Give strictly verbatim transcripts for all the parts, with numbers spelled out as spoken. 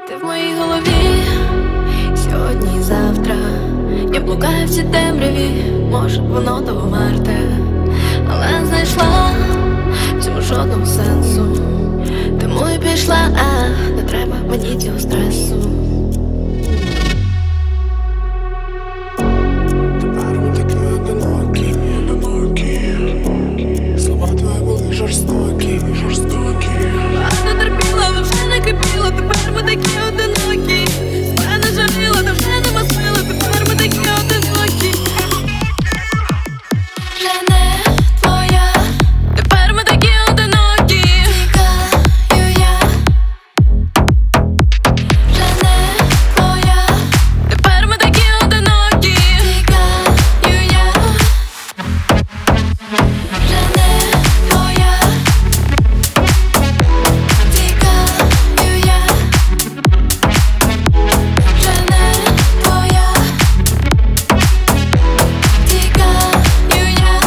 Ти в моїй голові сьогодні і завтра. Я блукаю в цій темряві, може воно того варте, але знайшла в цьому жодного сенсу. Тому і пішла, а не треба мені цього стресу. Тепер ми такі одинокі, одинокі. Слова твої були жорстокі, жорстокі. Багато терпіла, але вже не кипіла. Тепер ми такі одинокі. Себе не жаліла, та вже нема сили. Тепер ми такі одинокі. Вже не твоя. Тепер ми такі одинокі. Тікаю я. Вже не твоя. Тепер ми такі одинокі. Тікаю я. Вже не твоя. Тікаю я. Вже не твоя. Тікаю я.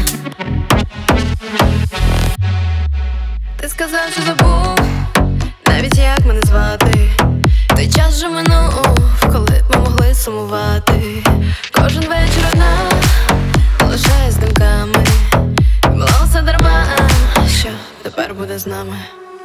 Ти сказав, що забув навіть як мене звати. Той час вже минув, коли ми могли сумувати. Кожен вечір одна лишаюсь думками. Було все дарма, що тепер буде з нами.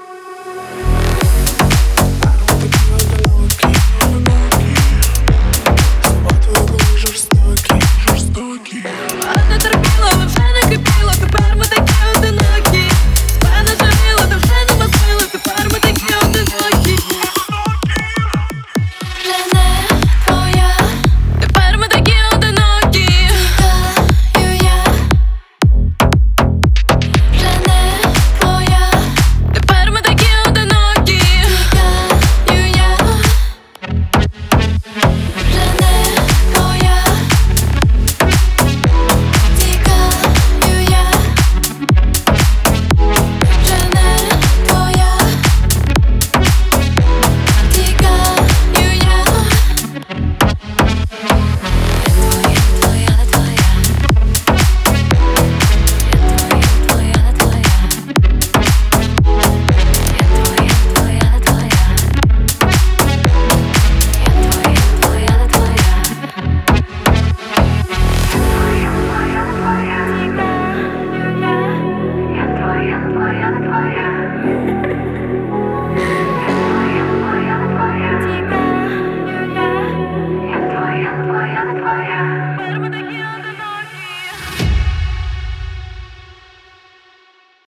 Слова твої були жорстокі, жорстокі. Багато терпіла, але вже не кипіла. Тепер ми такі одинокі. Себе не жаліла, та вже нема сили. Тепер ми такі одинокі. Вже не твоя. Тепер ми такі одинокі. Тікаю я. Вже не твоя. Тепер ми такі одинокі. Тікаю я. Вже не твоя. Тікаю я. Вже не твоя. Тікаю я. Твоя, не твоя. Я твоя, не твоя. Я твоя, не твоя. Я твоя, не твоя. Я твоя, не твоя.